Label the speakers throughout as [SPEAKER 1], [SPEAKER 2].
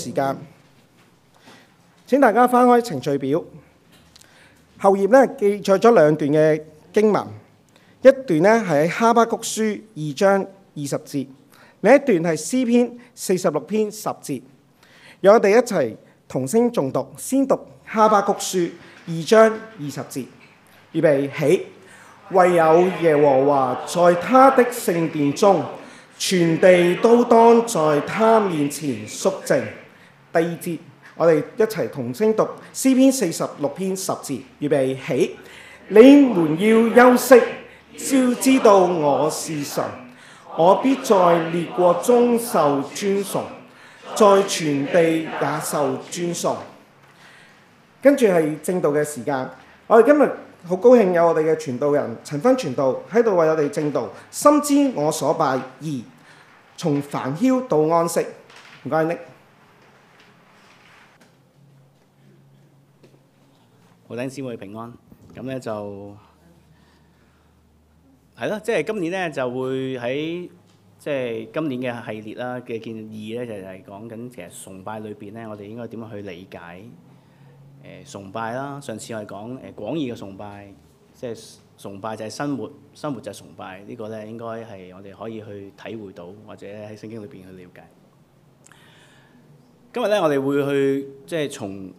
[SPEAKER 1] 時間。請大家翻開程序表，後頁咧記載咗兩段嘅經文，一段咧係喺哈巴谷書2章20節，另一段係詩篇46篇10節。讓我哋一齊同聲誦讀，先讀哈巴谷書2章20節，預備起。唯有耶和華在他的聖殿中，全地都當在他面前肅靜。第二節，我哋一齊同聲讀詩篇46篇10節，預備起。你們要休息，要知道我是神，我必在列國中受尊崇，在全地也受尊崇。跟住係正道嘅時間，我哋今日好高興有我哋嘅傳道人陳芬傳道喺度為我哋正道。深知我所拜2，從煩囂到安息。唔該你。
[SPEAKER 2] 好，弟兄姊妹平安。咁咧就係咯，即係今年咧就會喺即係今年嘅系列啦嘅建議咧，就係講緊其實崇拜裏邊咧，我哋應該點樣去理解崇拜啦。上次我哋講廣義嘅崇拜，即係崇拜就係生活，生活就係崇拜。呢個咧應該係我哋可以去體會到，或者喺聖經裏邊去了解。今日咧我哋會去即係從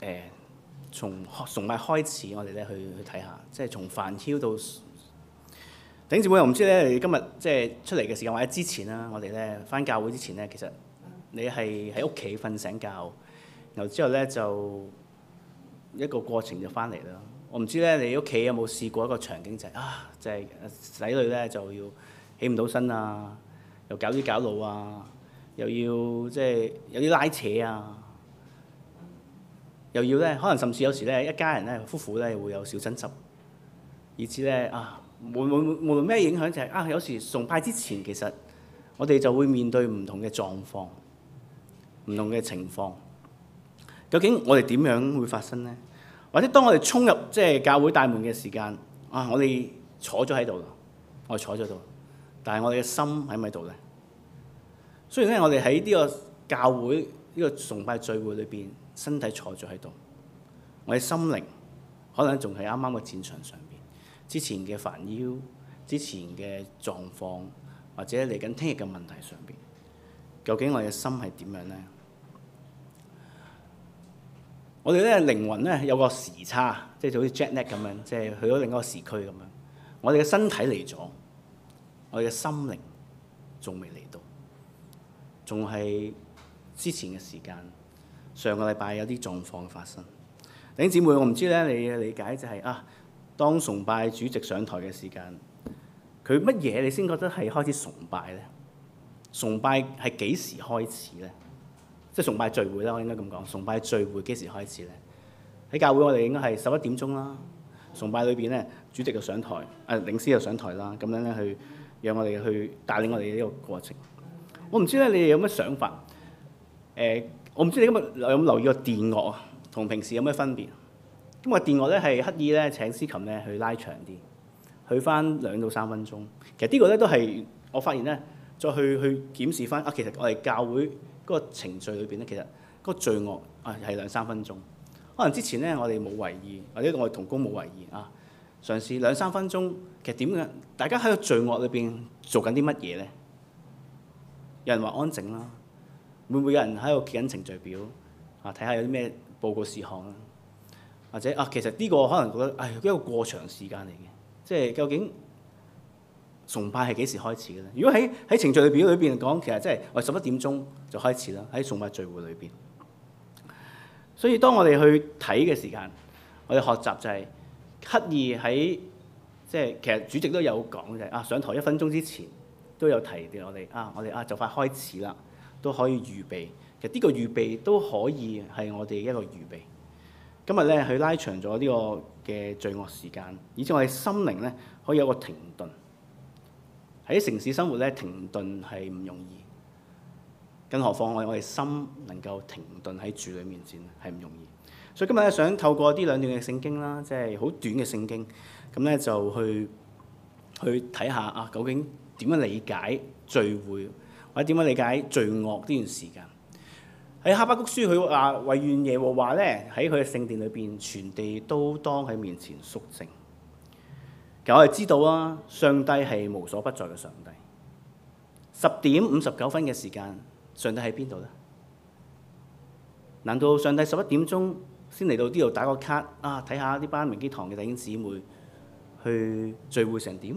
[SPEAKER 2] 崇拜開始，我哋咧去睇下，即係從煩囂到弟兄姊妹。我唔知咧，你今日即係出嚟嘅時間或者之前啦，我哋咧返教會之前咧，其實你係喺屋企瞓醒覺，然後之後咧就一個過程就返嚟啦。我唔知咧，你屋企有冇試過一個場景就係就係仔女咧就要起唔到身啊，又搞啲搞路啊，又要即係有啲拉扯啊。又要咧，可能甚至有時咧，一家人咧，夫婦咧會有小爭執，以至咧無論咩影響就係有時崇拜之前，其實我哋就會面對唔同嘅狀況、唔同嘅情況。究竟我哋點樣會發生咧？或者當我哋衝入即係教會大門嘅時間，我哋坐咗喺度啦，我哋坐咗度，但係我哋嘅心喺咪度咧？雖然咧，我哋喺呢個教會呢個崇拜聚會裏邊，身體坐咗喺度，我哋心靈可能仲係啱啱個戰場上邊，之前嘅煩囂，之前嘅狀況，或者嚟緊聽日嘅問題上邊，究竟我哋嘅心係點樣咧？我哋咧靈魂咧有個時差，即係好似 jet lag 咁樣，即係去咗另一個時區咁樣。我哋嘅身體嚟咗，我哋嘅心靈仲未嚟到，仲係之前嘅時間。上個禮拜有啲狀況發生，弟兄姊妹，我唔知咧你嘅理解就係當崇拜主席上台嘅時間，佢乜嘢你先覺得係開始崇拜咧？崇拜係幾時開始咧？即係崇拜聚會啦，我應該咁講。崇拜聚會幾時開始咧？喺教會我哋應該係11點鐘啦。崇拜裏邊咧，主席就上台，領詩就上台啦，咁樣咧去讓我哋去帶領我哋呢個過程。我唔知咧你哋有乜想法？我唔知你今日有冇留意個電樂啊，同平時有咩分別？咁個電樂咧係刻意咧請司琴咧去拉長啲，去翻2到3分鐘。其實呢個咧都係我發現咧，再去檢視翻其實我哋教會嗰個程序裏邊咧，其實嗰個序樂係2-3分鐘。可能之前咧我哋冇為意，或者我哋同工冇為意嘗試2-3分鐘，其實點嘅？大家喺個序樂裏邊做緊啲乜嘢咧？有人話安靜啦。會唔會有人喺度記緊程序表睇下有啲咩報告事項啦？或者其實呢個可能覺得一個過長時間嚟嘅，即係究竟崇拜係幾時開始嘅咧？如果喺程序表裏邊講，其實即係我哋11點鐘就開始啦，喺崇拜聚會裏邊。所以當我哋去睇嘅時間，我哋學習就係刻意喺即係其實主席都有講就係上台1分鐘之前都有提嘅我哋就快開始啦。都可以預備，其實呢個預備都可以係我哋一個預備。今日咧，佢拉長咗呢個嘅聚樂時間，以至我哋心靈咧可以有個停頓。喺城市生活咧，停頓係唔容易，更何況我哋心能夠停頓喺主裏面前係唔容易。所以今日咧，想透過啲2段嘅聖經啦，即係好短嘅聖經，咁咧就去睇下究竟點樣理解聚會。或者點樣理解罪惡呢段時間？ 喺哈巴谷書佢話惟願耶和華咧喺佢嘅聖殿裏邊，全地都當喺面前肅靜。其實我哋知道啊，上帝係無所不在嘅上帝。10:59嘅時間，上帝喺邊度咧？難道上帝11點先嚟到呢度打個卡啊？睇下呢班明基堂嘅弟兄姊妹去聚會成點？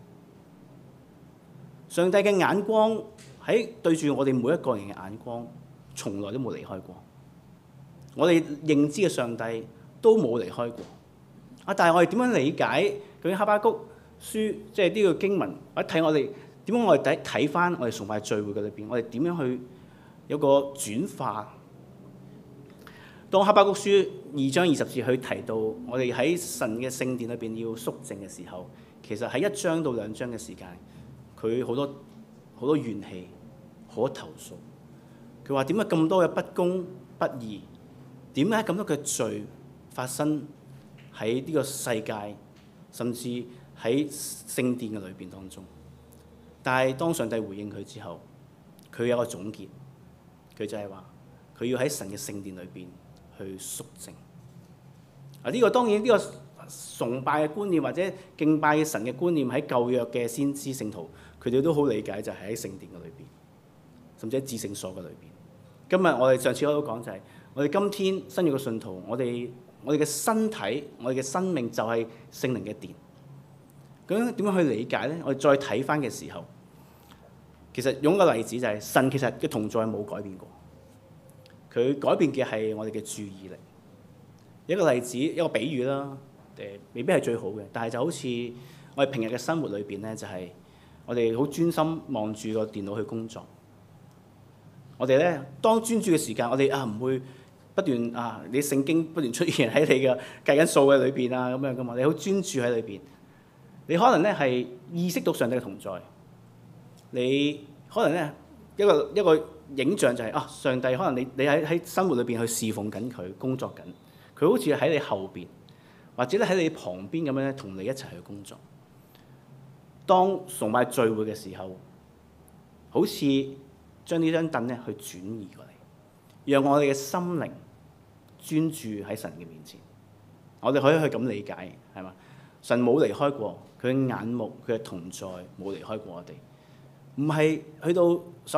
[SPEAKER 2] 上帝嘅眼光喺對住我哋每一個人嘅眼光，從來都冇離開過。我哋認知嘅上帝都冇離開過。啊！但係我哋點樣理解究竟哈巴谷書即係呢個經文？或者睇我哋點樣我哋睇翻我哋崇拜聚會嘅裏邊，我哋點樣去有個轉化？當哈巴谷書2章20節去提到我哋喺神嘅聖殿裏邊要肅靜嘅時候，其實喺1章到2章嘅時間，佢好多怨氣，好多投訴。佢話點解咁多嘅不公不義？點解咁多嘅罪發生喺呢個世界，甚至喺聖殿嘅裏邊當中？但係當上帝回應佢之後，佢有個總結，佢就係話佢要喺神嘅聖殿裏邊去肅靜。呢個當然呢個崇拜嘅觀念或者敬拜神嘅觀念喺舊約嘅先知聖徒，佢哋都好理解，就係喺聖殿嘅裏邊，甚至喺至聖所嘅裏邊。今日我哋上次我都講就係，我哋今天新約嘅信徒，我哋嘅身體，我哋嘅生命就係聖靈嘅殿。咁點樣去理解咧？我哋再睇翻嘅時候，其實用一個例子就係神其實嘅同在冇改變過，佢改變嘅係我哋嘅注意力。一個例子，一個比喻啦，未必係最好嘅，但係就好似我哋平日嘅生活裏邊咧，就係我哋好專心望住個電腦去工作。我哋咧當專注嘅時間，我哋唔會不斷你聖經不斷出現喺你嘅計緊數嘅裏邊咁樣噶嘛，你好專注喺裏邊。你可能咧係意識到上帝嘅同在，你可能咧一個影像就係上帝可能你喺生活裏邊去侍奉緊佢，工作緊，佢好似喺你後邊，或者咧喺你旁邊咁樣咧同你一齊去工作。當崇拜聚會嘅時候，好似將呢張凳咧去轉移過嚟，讓我哋嘅心靈專注喺神嘅面前。我哋可以去咁理解，係嘛？神冇離開過，佢嘅眼目，佢嘅同在冇離開過我哋。唔係去到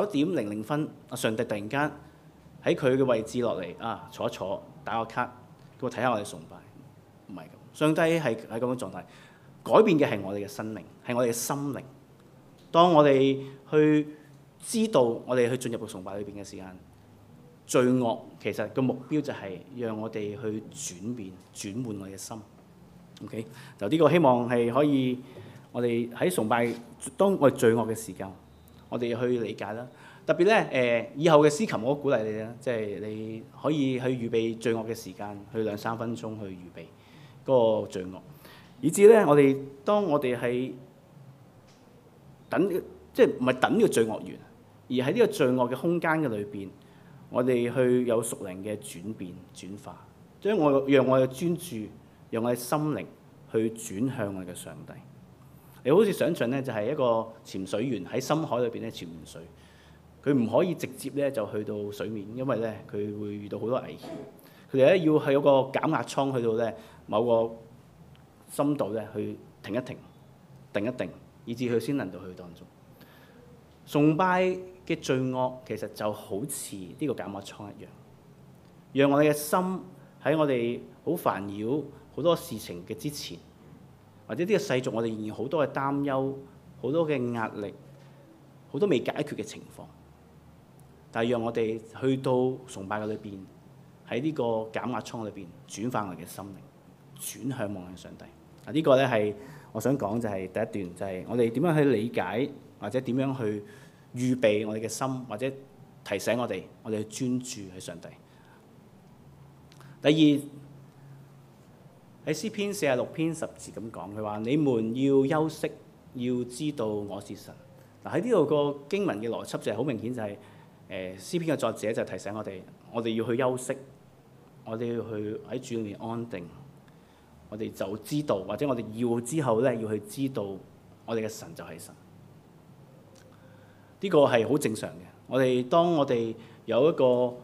[SPEAKER 2] 11:00，上帝突然間喺佢嘅位置落嚟坐一坐，打個卡，叫我睇下我哋崇拜。唔係咁，上帝係咁嘅狀態。改變嘅係我哋嘅生命，係我哋嘅心靈。當我哋去知道我哋去進入個崇拜裏邊嘅時間，罪惡其實個目標就係讓我哋去轉換我哋嘅心。OK， 就呢個希望係可以我哋喺崇拜當我哋罪惡嘅時間，我哋去理解啦。特別咧以後嘅司琴我都鼓勵你啦，即係你可以去預備罪惡嘅時間，去2-3分鐘去預備嗰個罪惡，以至咧當我哋係等，即係唔係等呢個罪惡完，而喺呢個罪惡嘅空間嘅裏邊，我哋去有屬靈嘅轉變轉化，讓我哋專注，讓我哋心靈去轉向我哋嘅上帝。你好似想象咧，就係一個潛水員喺深海裏邊咧潛完水，佢唔可以直接咧就去到水面，因為咧佢會遇到好多危險。佢哋咧要喺嗰個減壓艙去到咧某個深度咧去停一停、定一定，以至佢先能到去當中。崇拜嘅罪惡其實就好似呢個減壓艙一樣，讓我哋嘅心喺我哋好煩擾好多事情嘅之前，或者呢個世俗我哋仍然好多嘅擔憂、好多嘅壓力、好多未解決嘅情況，但係讓我哋去到崇拜嘅裏邊，喺呢個減壓艙裏邊轉化我哋嘅心靈，轉向望向上帝。呢個咧係我想講就係第一段，就係我哋點樣去理解或者點樣去預備我哋嘅心，或者提醒我哋去專注喺上帝。第二，喺詩篇46篇10節咁講，佢話：你們要休息，要知道我是神。嗱，喺呢度個經文嘅邏輯就係好明顯，就係詩篇嘅作者就提醒我哋要去休息，我哋要去喺主裏面安定，我哋就知道，或者我哋要之後咧要去知道我哋嘅神就係神。呢個係好正常嘅。當我哋有一個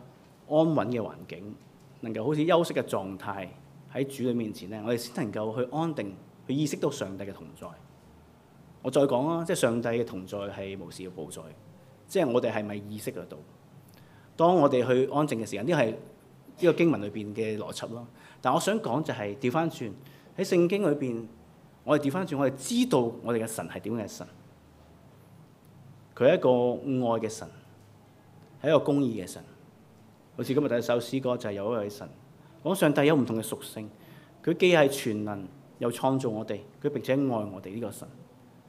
[SPEAKER 2] 安穩嘅環境，能夠好似休息嘅狀態喺主嘅面前咧，我哋先能夠去安定，去意識到上帝嘅同在。我再講啦，即係上帝嘅同在係無時嘅保在，即係我哋係咪意識得到？當我哋去安靜嘅時間，呢個係呢個經文裏邊嘅邏輯咯。但我想講就係調翻轉喺聖經裏邊，我哋調翻轉，我哋知道我哋嘅神係點樣嘅神。佢係一個愛嘅神，係一個公義嘅神。好似今日第一首詩歌就係有一位神，講上帝有唔同嘅屬性，佢既係全能又創造我哋，佢並且愛我哋呢個神，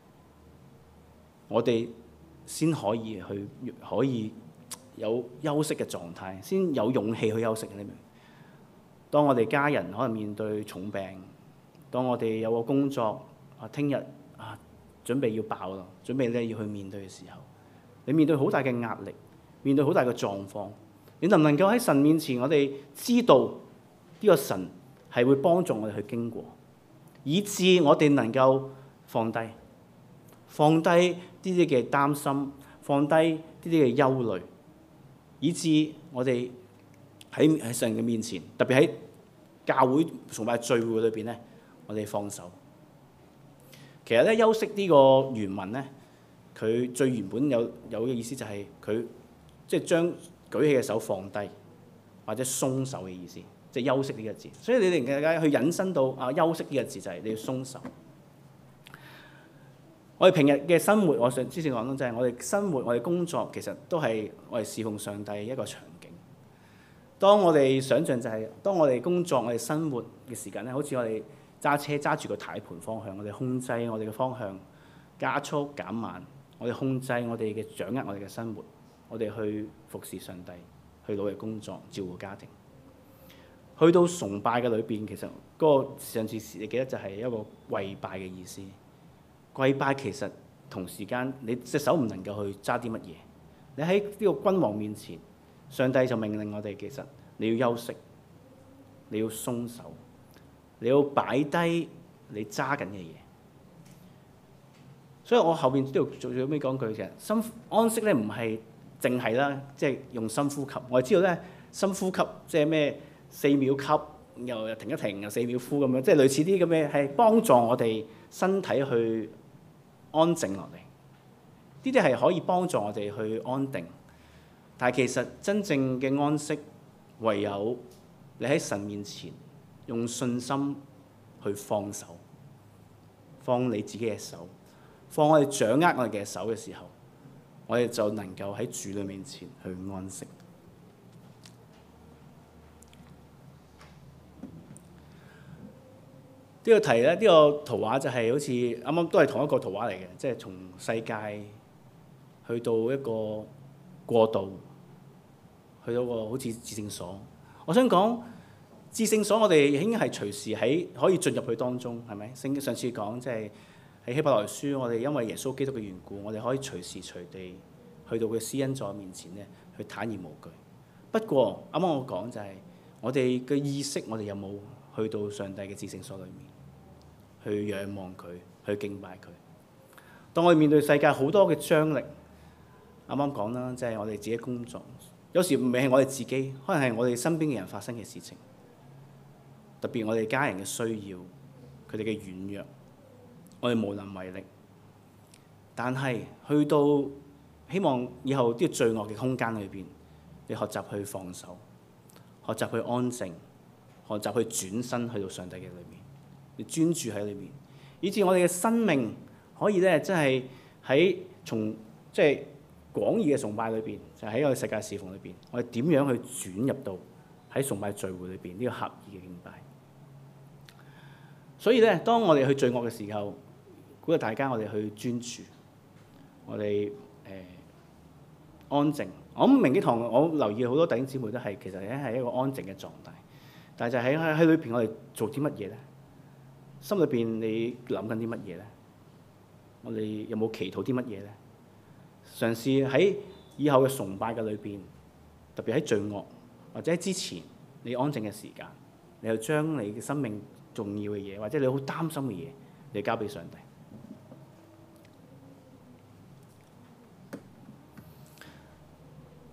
[SPEAKER 2] 我哋先可以有休息嘅狀態，先有勇氣去休息。你明？當我哋家人可能面對重病，當我哋有個工作聽日準備要爆啦，準備咧要去面對嘅時候，你面對好大嘅壓力，面對好大嘅狀況，你能唔能夠喺神面前，我哋知道呢個神係會幫助我哋去經過，以致我哋能夠放低呢啲嘅擔心，放低呢啲嘅憂慮，以致我哋喺神嘅面前，特別喺教會崇拜聚會裏邊咧，我哋放手。其實咧，休息呢個原文咧，佢最原本有嘅意思就係佢即係將舉起嘅手放低，或者鬆手嘅意思，即係休息呢個字。所以你哋大家去引申到休息呢個字就係你要鬆手。我哋平日嘅生活，我之前講到就係我哋生活、我哋工作，其實都係我哋侍奉上帝一個場景。當我哋想像就係當我哋工作、我哋生活嘅時間咧，好似我哋揸車揸住個軚盤方向，我哋控制我哋嘅方向，加速減慢，我哋控制我哋嘅掌握我哋嘅生活，我哋去服侍上帝，去努力工作、照顧家庭。去到崇拜嘅裏邊，其實嗰個上次你記得就係一個跪拜嘅意思。跪拜其實同時間你隻手唔能夠去揸啲乜嘢，你喺呢個君王面前，上帝就命令我哋其實你要休息，你要鬆手。你要擺低你揸緊嘅嘢，所以我後邊呢度做咗咩講句嘅？深安息咧唔係淨係啦，即係用深呼吸。我哋知道咧，深呼吸即係咩？4秒吸，又停一停，又4秒呼咁樣，即係類似啲咁嘅，係幫助我哋身體去安靜落嚟。呢啲係可以幫助我哋去安定，但係其實真正嘅安息，唯有你喺神面前。用信心去放手，放你自己嘅手，放我哋掌握我哋嘅手嘅時候，我哋就能夠喺主嘅面前去安息。呢個題咧，呢個圖畫就係好似啱啱都係同一個圖畫嚟嘅，即係從世界去到一個過渡，去到個好似至聖所。我想講。至聖所我哋已經係隨時可以進入去當中，係咪？聖經上次講即係喺希伯來書，我哋因為耶穌基督嘅緣故，我哋可以隨時隨地去到佢施恩座面前咧，去坦然無懼。不過啱啱我講就係我哋嘅意識，我哋有冇去到上帝嘅至聖所裏面去仰望佢，去敬拜佢？當我哋面對世界好多嘅張力，啱啱講啦，即係我哋自己工作，有時唔係我哋自己，可能係我哋身邊嘅人發生嘅事情。特別我哋家人嘅需要，佢哋嘅軟弱，我哋無能為力。但係去到希望以後啲罪惡嘅空間裏邊，你學習去放手，學習去安靜，學習去轉身去到上帝嘅裏面，你專注喺裏面，以至我哋嘅生命可以咧，真係喺即係廣義嘅崇拜裏邊，就喺我哋世界侍奉裏邊，我哋點樣去轉入到喺崇拜聚會裏邊呢個合意嘅敬拜？所以咧，當我哋去罪惡嘅時候，鼓勵大家我哋去專注，我哋安靜。我諗明基堂，我留意好多弟兄姊妹都係其實係一個安靜嘅狀態，但係就喺裏邊我哋做啲乜嘢咧？心裏邊你諗緊啲乜嘢咧？我哋有冇祈禱啲乜嘢咧？嘗試喺以後嘅崇拜嘅裏邊，特別喺罪惡或者喺之前你安靜嘅時間，你就將你嘅生命重要嘅嘢，或者你好擔心嘅嘢，你交俾上帝。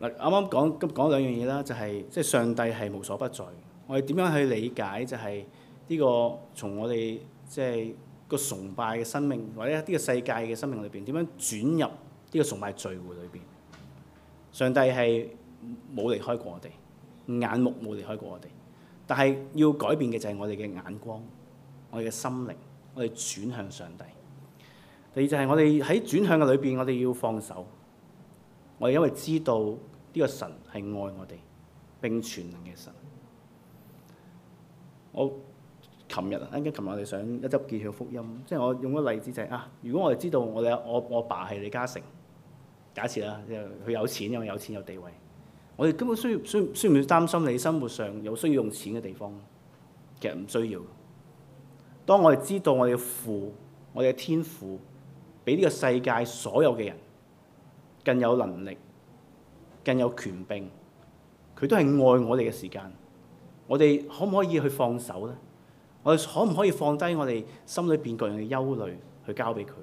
[SPEAKER 2] 嗱，啱啱講兩樣嘢啦，就係即係上帝係無所不在。我哋點樣去理解就係呢個從我哋即係個崇拜嘅生命，或者呢個世界嘅生命裏邊點樣轉入呢個崇拜聚會裏邊？上帝係冇離開過我哋，眼目冇離開過我哋，但係要改變嘅就係我哋嘅眼光，我哋嘅心靈，我哋轉向上帝。第二就係我哋喺轉向嘅裏邊，我哋要放手。我哋因為知道呢個神係愛我哋並全能嘅神。我琴日我哋上一輯記號福音，即係我用個例子就係如果我哋知道我爸係李嘉誠，假設啦，即係佢有錢，因為有錢有地位，我哋根本需唔需要擔心你生活上有需要用錢嘅地方？其實唔需要。當我哋知道我哋嘅父，我哋嘅天父，比呢個世界所有嘅人更有能力、更有權柄，佢都係愛我哋嘅時間，我哋可唔可以去放手呢？我哋可唔可以放低我哋心裏邊各樣嘅憂慮去交俾佢？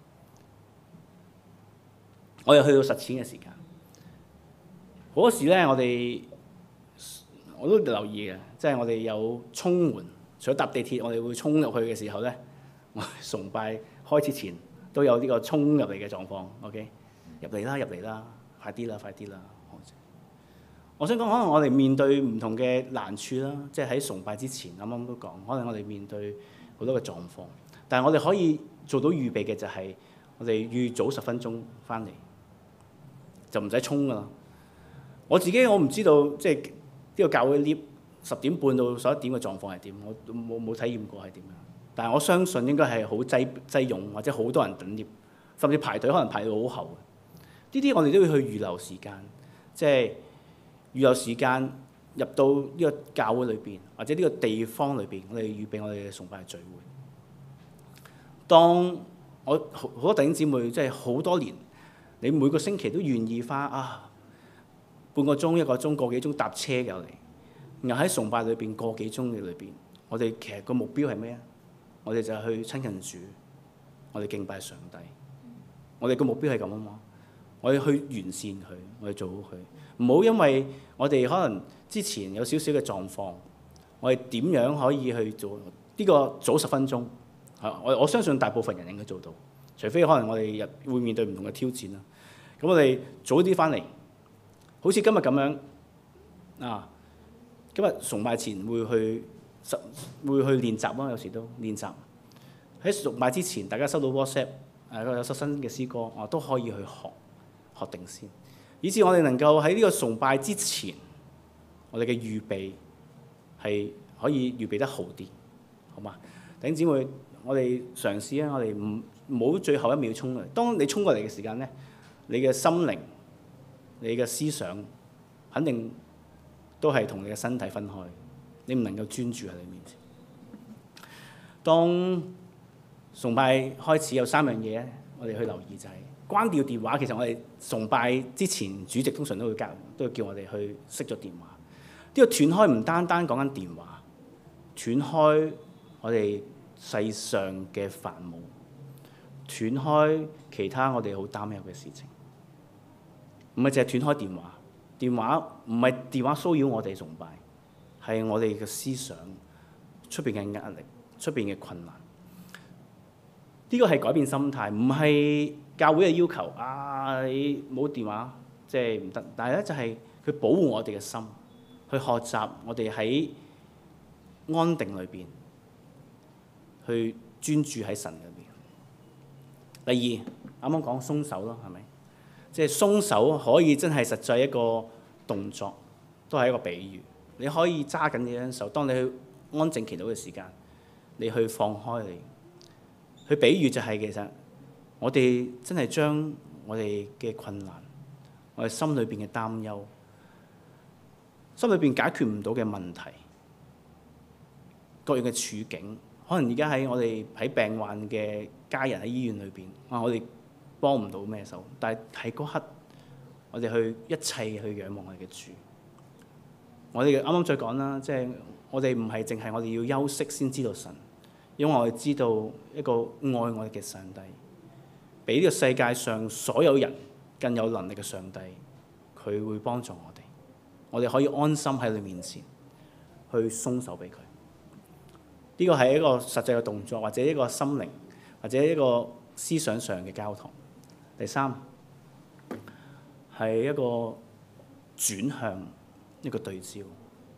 [SPEAKER 2] 我又去到實踐嘅時間，好多時咧，我都留意嘅，即係我哋有衝門，除咗搭地鐵，我哋會衝入去嘅時候咧，我哋崇拜開始前都有呢個衝入嚟嘅狀況。OK， 入嚟啦，快啲啦！我想講，可能我哋面對唔同嘅難處啦，即係喺崇拜之前，啱啱都講，可能我哋面對好多嘅狀況，但係我哋可以做到預備嘅就係我哋預早10分鐘翻嚟，就唔使衝噶啦。我自己我唔知道，即係呢個教會 lift 10點半到11點嘅狀況係點，我冇體驗過係點樣。但係我相信應該係好擠擁，或者好多人等 lift，甚至排隊可能排到好後。呢啲我哋都要去預留時間，即係預留時間入到呢個教會裏邊，或者呢個地方裏邊，我哋預備我哋嘅崇拜聚會。當我好多弟兄姊妹，即係好多年，你每個星期都願意花半個鐘、1個鐘、個幾鐘搭車入嚟，然後喺崇拜裏邊個幾鐘嘅裏邊，我哋其實個目標係咩啊？我哋就係去親近主，我哋敬拜上帝。我哋個目標係咁啊嘛，我哋去完善佢，我哋做好佢。唔好因為我哋可能之前有少少嘅狀況，我哋點樣可以去做呢個早10分鐘？我相信大部分人應該做到，除非可能我哋會面對唔同嘅挑戰啦。咁我哋早啲翻嚟，好似今日咁樣今日崇拜前會去練習啦，有時都練習。喺崇拜之前，大家收到 WhatsApp 有首新嘅詩歌，都可以去學定先。以至我哋能夠喺呢個崇拜之前，我哋嘅預備係可以預備得好啲，好嘛？弟兄姊妹，我哋嘗試啊，我哋唔好最後一秒衝嚟。當你衝過嚟嘅時間咧，你嘅心靈、你嘅思想，肯定都係同你嘅身體分開，你唔能夠專注喺你面前。當崇拜開始有3樣嘢咧，我哋去留意就係關掉電話。其實我哋崇拜之前，主席通常都會叫我哋去熄咗電話。呢個斷開唔單單講緊電話，斷開我哋世上嘅煩惱，斷開其他我哋好擔憂嘅事情。唔係淨係斷開電話，電話唔係電話騷擾我哋崇拜，係我哋嘅思想出邊嘅壓力、出邊嘅困難。呢個係改變心態，唔係教會嘅要求你冇電話即係唔得。但係咧就係佢保護我哋嘅心，去學習我哋喺安定裏邊去專注喺神裏邊。第二，啱啱講鬆手咯，係咪？即係鬆手可以真係實際一個動作，都係一個比喻。你可以揸緊你雙手，當你去安靜祈禱嘅時間，你去放開你。佢比喻就係其實我哋真係將我哋嘅困難、我哋心裏邊嘅擔憂、心裏邊解決唔到嘅問題、各樣嘅處境，可能而家喺我哋喺病患嘅家人喺醫院裏邊，我哋幫唔到咩手，但係喺嗰刻，我哋去一切去仰望我哋嘅主。我哋啱啱再講啦，即係我哋唔係淨係我哋要休息先知道神。因為我哋知道一個愛我哋嘅上帝，比呢個世界上所有人更有能力嘅上帝，佢佢會幫助我哋可以安心喺你面前去鬆手俾佢。呢個係一個實際嘅動作，或者一個心靈，或者一個思想上嘅交託。第三係一個轉向，一個對焦。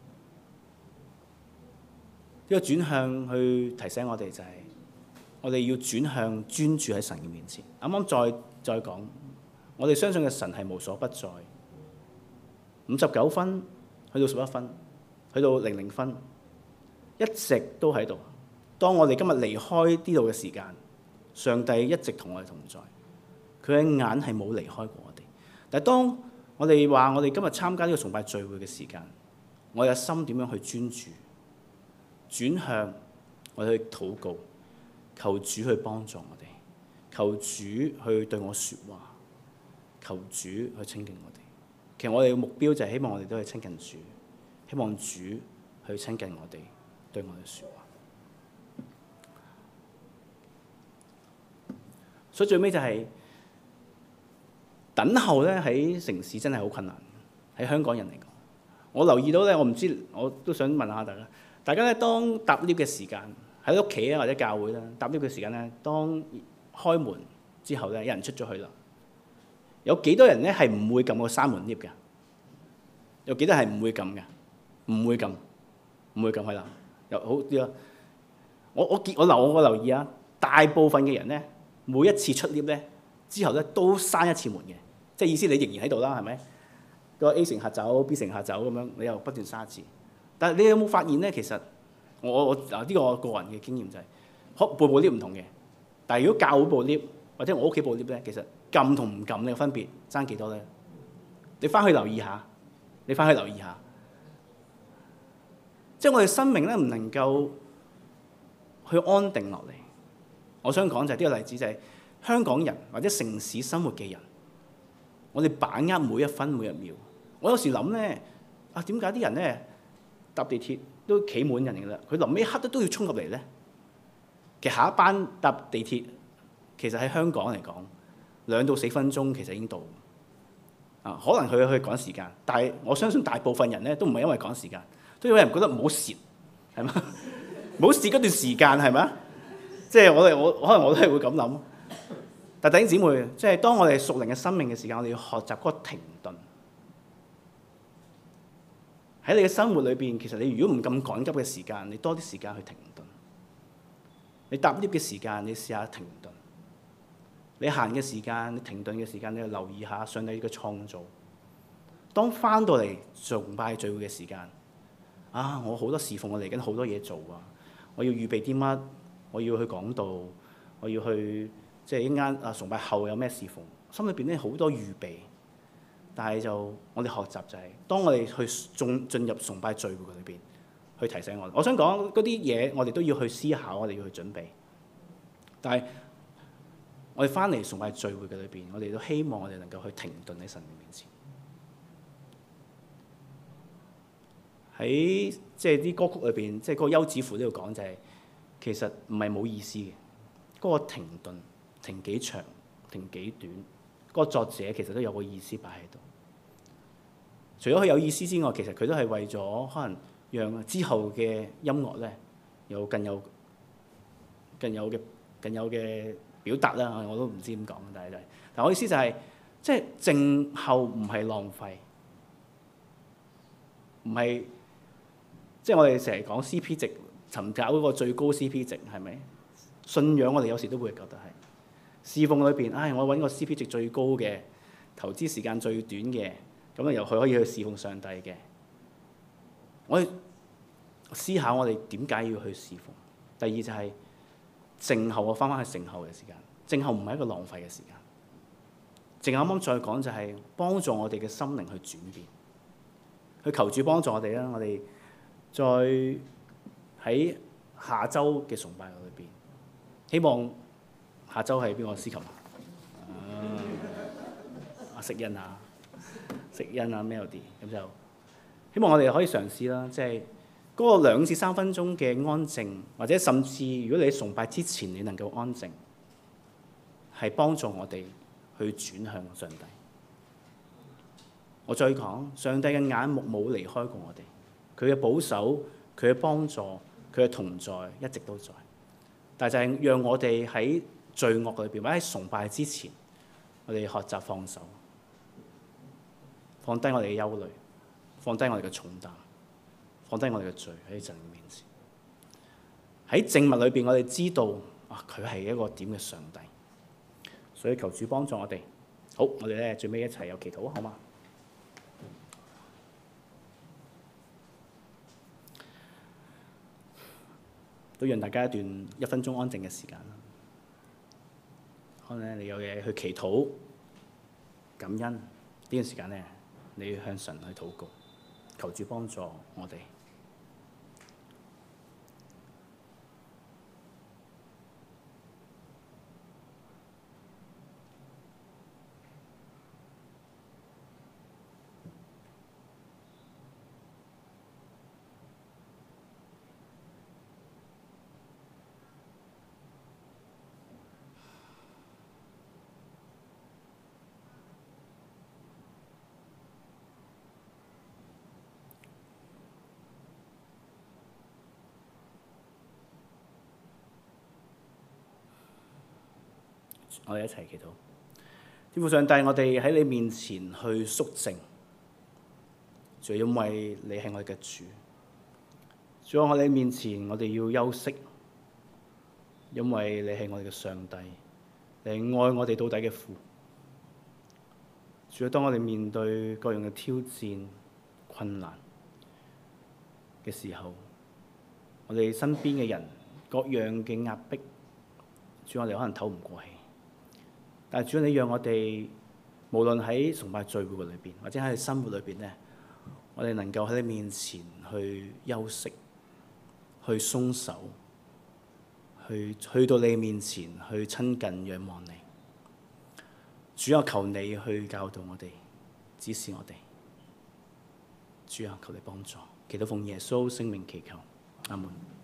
[SPEAKER 2] 呢個轉向去提醒我哋就係、我哋要轉向專注喺神嘅面前。啱啱再講，我哋相信嘅神係無所不在。59分去到11分，去到00分，一直都喺度。當我哋今日離開呢度嘅時間，上帝一直同我哋同在，佢嘅眼係冇離開過我哋。但係當我哋話我哋今日參加呢個崇拜聚會嘅時間，我哋嘅心點樣去專注？轉向我哋去禱告，求主去幫助我哋，求主去對我說話，求主去親近我哋。其實我哋嘅目標就係希望我哋都去親近主，希望主去親近我哋，對我哋說話。所以最尾就係、等候咧，喺城市真係好困難。喺香港人嚟講，我留意到咧，我唔知，我都想問下大家咧，當搭 lift 嘅時間喺屋企啊或者教會啦，搭 lift 嘅時間咧，當開門之後咧，有人出咗去啦，有幾多人咧係唔會撳個閂門 lift 嘅？有幾多係唔會撳嘅？唔會撳係啦。又好啲啊！我留意啊，大部分嘅人咧，每一次出 lift 咧之後咧都閂一次門嘅，即係意思你仍然喺度啦，係咪？個 A 乘客走 ，B 乘客走咁樣，你又不斷閂一次。但係你有冇發現咧？其實我呢個我個人嘅經驗就係、部 lift 唔同嘅。但係如果教會部 lift 或者我屋企部 lift 咧，其實撳同唔撳嘅分別爭幾多咧？你翻去留意下，即係我哋生命咧唔能夠去安定落嚟。我想講就係呢個例子就係、香港人或者城市生活嘅人，我哋把握每一分每一秒。我有時諗咧，點解啲人咧搭地鐵都企滿人㗎啦？佢臨尾一刻都要衝入嚟咧。其實下一班搭地鐵，其實喺香港嚟講，2到4分鐘其實已經到。可能佢去趕時間，但係我相信大部分人咧都唔係因為趕時間，都有人覺得唔好蝕，係嘛？唔好蝕嗰段時間係咪？即係我可能我都係會咁諗。但弟兄姊妹，即係當我哋屬靈嘅生命嘅時間，我哋要學習嗰個停頓。喺你嘅生活裏邊，其實你如果唔咁趕急嘅時間，你多啲時間去停頓。你搭 lift 嘅時間，你試下停頓。你行嘅時間，你停頓嘅時間，你要留意下上帝嘅創造。當翻到嚟崇拜聚會嘅時間，我好多侍奉，我嚟緊好多嘢做啊！我要預備啲乜？我要去講道，我要去即係一間崇拜後有咩侍奉，心裏邊咧好多預備。但係就我哋學習就係、當我哋去進入崇拜聚會裏邊，去提醒我哋。我想講嗰啲嘢，我哋都要去思考，我哋要去準備。但係我哋翻嚟崇拜聚會嘅裏邊，我哋都希望我哋能夠去停頓喺神嘅面前。喺即係啲歌曲裏邊，即係嗰個休止符呢度講就係、其實唔係冇意思嘅。嗰個停頓，停幾長，停幾短，嗰個作者其實都有個意思擺喺度。除咗佢有意思之外，其實佢都係為咗可能讓之後嘅音樂咧有更有嘅表達啦。我都唔知點講，但我意思就係、即係靜候唔係浪費，唔係即係我哋成日講 CP 值，尋找嗰個最高 CP 值係咪？信仰我哋有時都會覺得係侍奉裏邊，我揾個 CP 值最高嘅，投資時間最短嘅，咁啊又佢可以去侍奉上帝嘅。我思考我哋點解要去侍奉。第二就係、靜候，我翻返去靜候嘅時間。靜候唔係一個浪費嘅時間。靜候啱啱再講就係幫助我哋嘅心靈去轉變，去求主幫助我哋啦。我哋再喺下週嘅崇拜裏邊，希望下週係邊個司琴？食恩啊 Melody， 咁就希望我哋可以嘗試啦，即係嗰個2至3分鐘嘅安靜，或者甚至如果你喺崇拜之前你能夠安靜，係幫助我哋去轉向上帝。 我再講，上帝嘅眼目冇離開過我哋，佢嘅保守、佢嘅幫助、佢嘅同在一直都在。但係就係讓我哋喺罪惡裏邊或者喺崇拜之前，我哋學習放手，放低我哋嘅憂慮，放低我哋嘅重擔，放低我哋嘅罪喺神面前。喺靜默裏邊，我哋知道佢係一個點嘅上帝，所以求主幫助我哋。好，我哋咧最尾一齊有祈禱，好嗎？都讓大家1分鐘安靜嘅時間啦。可能你有嘢去祈禱、感恩呢段時間咧，你要向神去禱告，求主幫助我哋。我哋一齊祈禱。天父上帝，我哋喺你面前去肅靜，就因為你係我哋嘅主。主，我喺你面前，我哋要休息，因為你係我哋嘅上帝，你係愛我哋到底嘅父。主，當我哋面對各樣嘅挑戰、困難嘅時候，我哋身邊嘅人各樣嘅壓迫，主，我哋可能透唔過氣。但係主，你讓我哋無論喺崇拜聚會裏邊，或者喺生活裏邊咧，我哋能夠喺你面前去休息，去鬆手，去到你面前去親近仰望你。主啊，求你去教導我哋，指示我哋。主啊，求你幫助，祈禱奉耶穌聖名祈求，阿門。